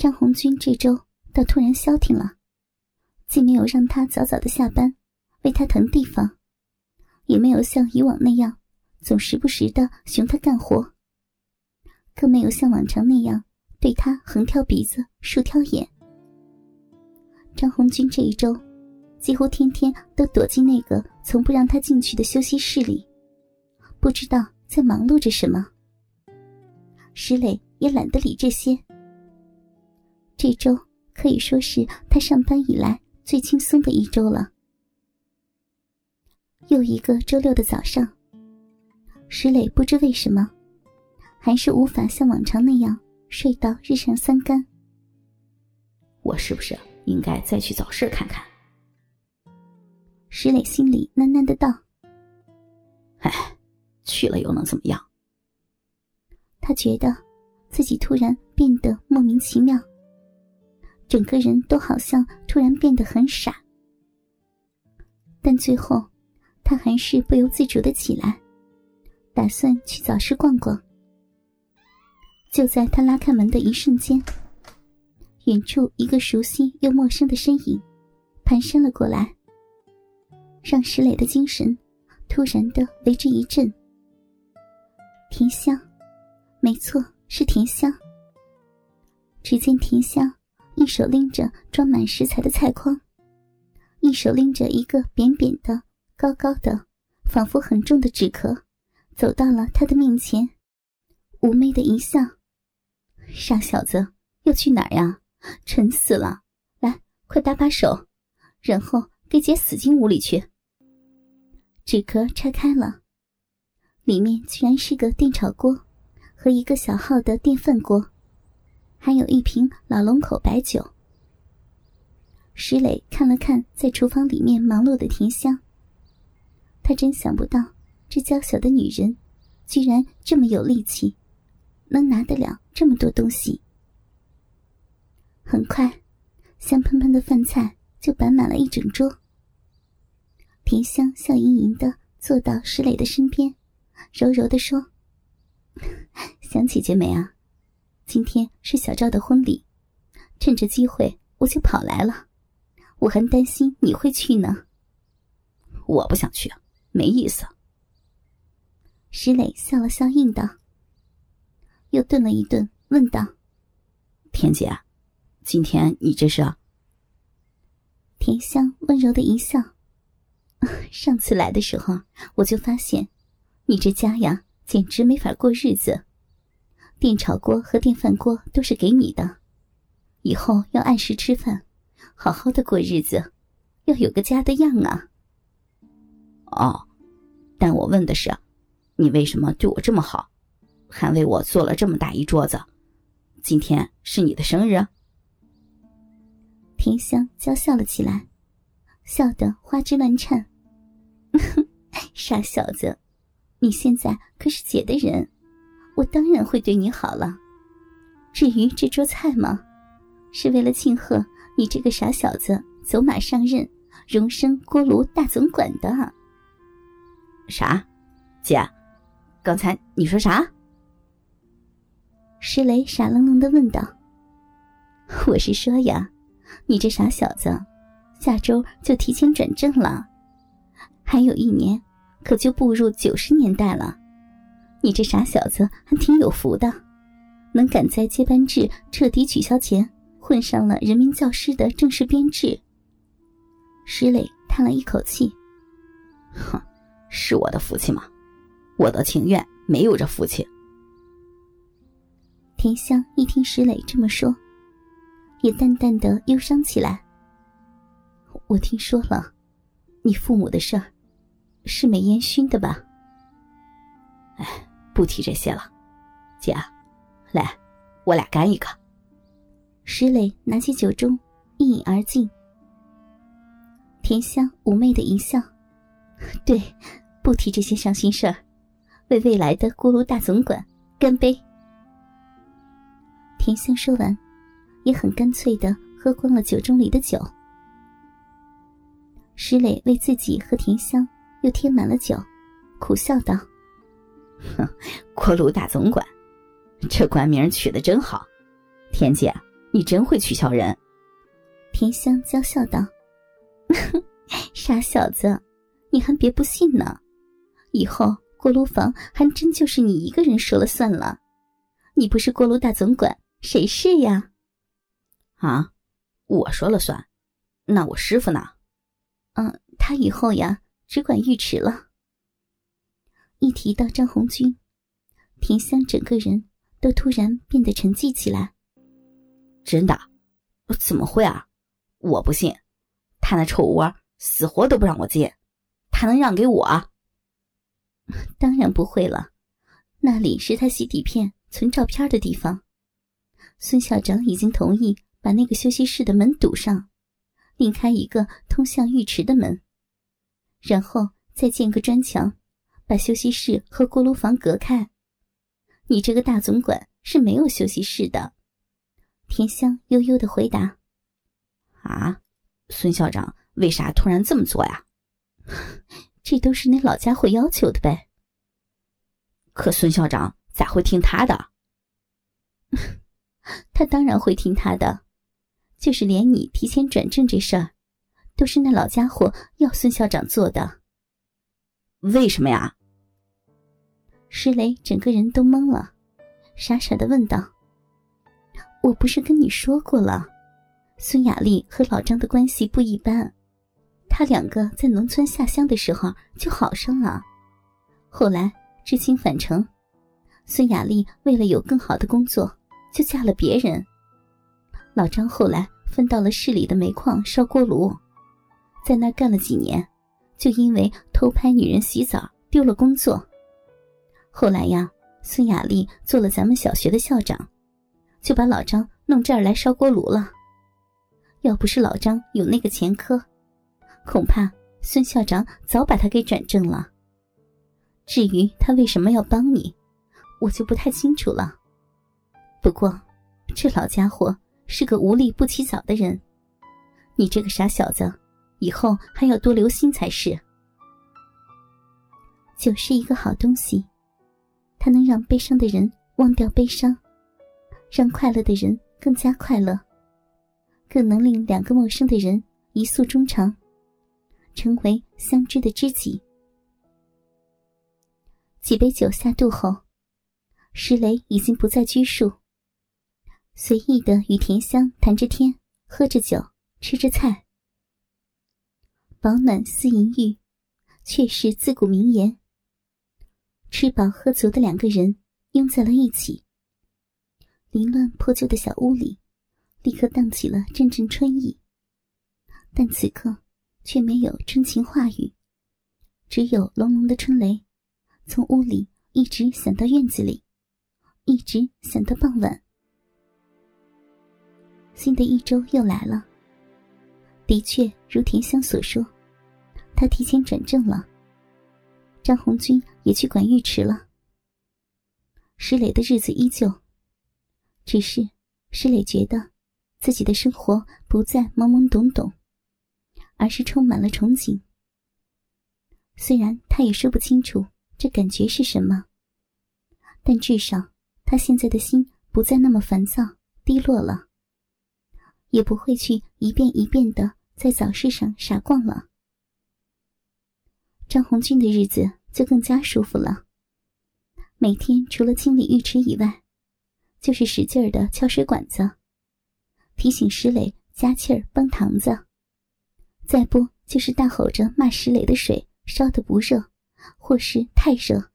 张红军这周倒突然消停了，既没有让他早早的下班为他腾地方，也没有像以往那样总时不时的熊他干活，更没有像往常那样对他横挑鼻子竖挑眼。张红军这一周几乎天天都躲进那个从不让他进去的休息室里，不知道在忙碌着什么。石磊也懒得理这些。这周可以说是他上班以来最轻松的一周了。又一个周六的早上，石磊不知为什么还是无法像往常那样睡到日上三竿。 我是不是应该再去早市看看？ 石磊心里喃喃的道。 唉，去了又能怎么样？ 他觉得自己突然变得莫名其妙，整个人都好像突然变得很傻。但最后他还是不由自主地起来，打算去早市逛逛。就在他拉开门的一瞬间，远处一个熟悉又陌生的身影蹒跚了过来，让石磊的精神突然地为之一振。甜香，没错，是甜香。只见甜香一手拎着装满食材的菜筐，一手拎着一个扁扁的高高的仿佛很重的纸壳，走到了他的面前，妩媚的一笑。傻小子，要去哪儿呀？蠢死了，来，快搭把手，然后给姐死进屋里去。纸壳拆开了，里面居然是个电炒锅和一个小号的电饭锅，还有一瓶老龙口白酒。石磊看了看在厨房里面忙碌的甜香，他真想不到这娇小的女人居然这么有力气，能拿得了这么多东西。很快，香喷喷的饭菜就摆满了一整桌。甜香笑盈盈地坐到石磊的身边，柔柔地说：想姐姐没啊？今天是小赵的婚礼，趁着机会我就跑来了，我还担心你会去呢。 我不想去，没意思。 石磊笑了笑应道，又顿了一顿问道： 田姐，今天你这是？ 甜香温柔的一笑，上次来的时候我就发现你这家呀简直没法过日子，电炒锅和电饭锅都是给你的，以后要按时吃饭，好好的过日子，要有个家的样啊。 哦，但我问的是，你为什么对我这么好，还为我做了这么大一桌子？今天是你的生日？ 甜香娇笑了起来，笑得花枝乱颤。傻小子，你现在可是姐的人，我当然会对你好了。至于这桌菜嘛，是为了庆贺你这个傻小子走马上任，荣升锅炉大总管的。 啥？姐，刚才你说啥？ 石磊傻愣愣地问道。我是说呀，你这傻小子下周就提前转正了，还有1年可就步入90年代了。你这傻小子还挺有福的，能赶在接班制彻底取消前混上了人民教师的正式编制。石磊叹了一口气， 哼，是我的福气吗？我的情愿没有这福气。 甜香一听石磊这么说，也淡淡的忧伤起来。我听说了，你父母的事儿是没烟熏的吧？ 哎，不提这些了。姐，来，我俩干一个。 石磊拿起酒盅一饮而尽。甜香妩媚的一笑，对，不提这些伤心事儿，为未来的锅炉大总管干杯。甜香说完，也很干脆地喝光了酒盅里的酒。石磊为自己和甜香又添满了酒，苦笑道： 锅炉大总管，这官名取得真好。田姐， 你真会取笑人。 田香娇笑道：傻小子，你还别不信呢，以后锅炉房还真就是你一个人说了算了。你不是锅炉大总管，谁是呀？ 啊，我说了算，那我师傅呢？ 他以后呀只管浴池了。一提到张红军，田香整个人都突然变得沉寂起来。 真的？怎么会啊？我不信，他那臭窝死活都不让我进，他能让给我？ 当然不会了，那里是他洗底片存照片的地方。孙校长已经同意把那个休息室的门堵上，另开一个通向浴池的门，然后再建个砖墙，把休息室和锅炉房隔开。你这个大总管是没有休息室的。田香悠悠地回答。 啊，孙校长为啥突然这么做呀？ 这都是那老家伙要求的呗。 可孙校长咋会听他的？ 他当然会听他的，就是连你提前转正这事儿，都是那老家伙要孙校长做的。 为什么呀？ 石雷整个人都懵了，傻傻地问道：我不是跟你说过了，孙雅丽和老张的关系不一般，他两个在农村下乡的时候就好上了，后来知青返城，孙雅丽为了有更好的工作就嫁了别人，老张后来分到了市里的煤矿烧锅炉，在那儿干了几年，就因为偷拍女人洗澡丢了工作。后来呀，孙雅丽做了咱们小学的校长，就把老张弄这儿来烧锅炉了。要不是老张有那个前科，恐怕孙校长早把他给转正了。至于他为什么要帮你，我就不太清楚了。不过这老家伙是个无利不起早的人，你这个傻小子以后还要多留心才是。酒是一个好东西，它能让悲伤的人忘掉悲伤，让快乐的人更加快乐，更能令两个陌生的人一诉衷肠，成为相知的知己。几杯酒下肚后，石雷已经不再拘束，随意地与田香谈着天，喝着酒，吃着菜。饱暖思淫欲，却是自古名言。吃饱喝足的两个人拥在了一起，凌乱破旧的小屋里立刻荡起了阵阵春意，但此刻却没有春情话语，只有隆隆的春雷从屋里一直响到院子里，一直响到傍晚。新的一周又来了，的确如田香所说，他提前转正了，张红军也去管浴池了。石磊的日子依旧，只是石磊觉得自己的生活不再懵懵懂懂，而是充满了憧憬。虽然他也说不清楚这感觉是什么，但至少他现在的心不再那么烦躁低落了，也不会去一遍一遍地在早市上傻逛了。张红军的日子就更加舒服了，每天除了清理浴池以外，就是使劲地敲水管子，提醒石磊加气儿帮堂子，再不就是大吼着骂石磊的水烧得不热，或是太热。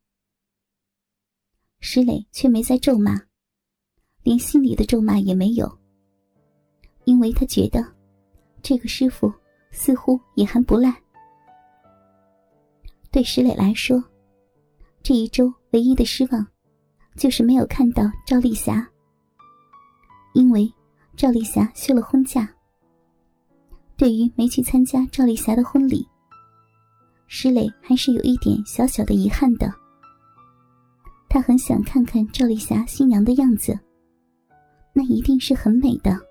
石磊却没再咒骂，连心里的咒骂也没有，因为他觉得这个师傅似乎也还不赖。对石磊来说，这一周唯一的失望就是没有看到赵丽霞，因为赵丽霞休了婚假。对于没去参加赵丽霞的婚礼，石磊还是有一点小小的遗憾的。他很想看看赵丽霞新娘的样子，那一定是很美的。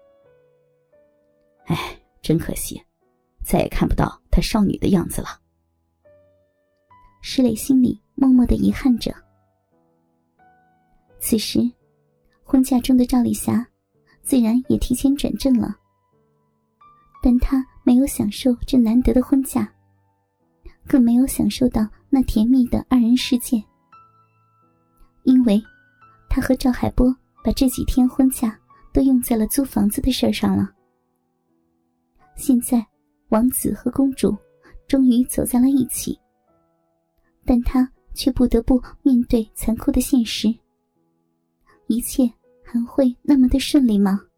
哎，真可惜，再也看不到她少女的样子了。 石磊心里默默地遗憾着。此时婚嫁中的赵丽霞自然也提前转正了。但他没有享受这难得的婚嫁，更没有享受到那甜蜜的二人世界。因为他和赵海波把这几天婚假都用在了租房子的事上了。现在王子和公主终于走在了一起，但他却不得不面对残酷的现实。一切还会那么的顺利吗？